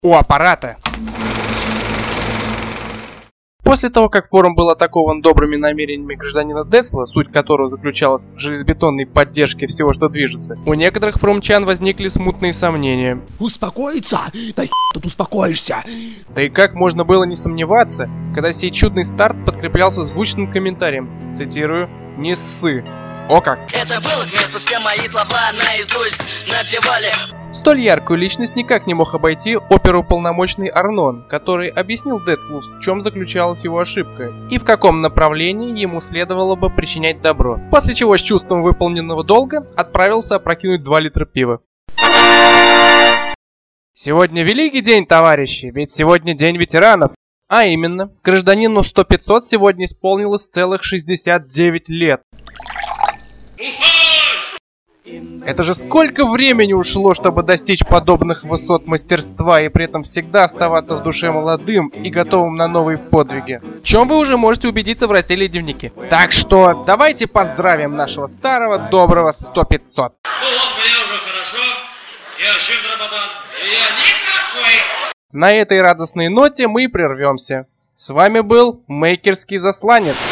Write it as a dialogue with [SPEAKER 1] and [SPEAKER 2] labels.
[SPEAKER 1] у аппарата. После того, как форум был атакован добрыми намерениями гражданина Децла, суть которого заключалась в железобетонной поддержке всего, что движется, у некоторых форумчан возникли смутные сомнения.
[SPEAKER 2] Успокоиться? Да тут успокоишься.
[SPEAKER 1] Да и как можно было не сомневаться, когда сей чудный старт подкреплялся звучным комментарием, цитирую, «Не ссы». О как!
[SPEAKER 3] Это было к месту, все мои слова наизусть напевали.
[SPEAKER 1] Столь яркую личность никак не мог обойти оперуполномоченный Арнон, который объяснил Децлу, в чем заключалась его ошибка и в каком направлении ему следовало бы причинять добро, после чего с чувством выполненного долга отправился опрокинуть 2 литра пива. Сегодня великий день, товарищи, ведь сегодня день ветеранов. А именно, гражданину 100-500 сегодня исполнилось целых 69 лет. Это же сколько времени ушло, чтобы достичь подобных высот мастерства и при этом всегда оставаться в душе молодым и готовым на новые подвиги. В чем вы уже можете убедиться в разделе «Дневники». Так что давайте поздравим нашего старого доброго 100-500.
[SPEAKER 4] Ну вот, мне уже хорошо, я щедро батон, и я никакой.
[SPEAKER 1] На этой радостной ноте мы прервемся. С вами был Мейкерский Засланец.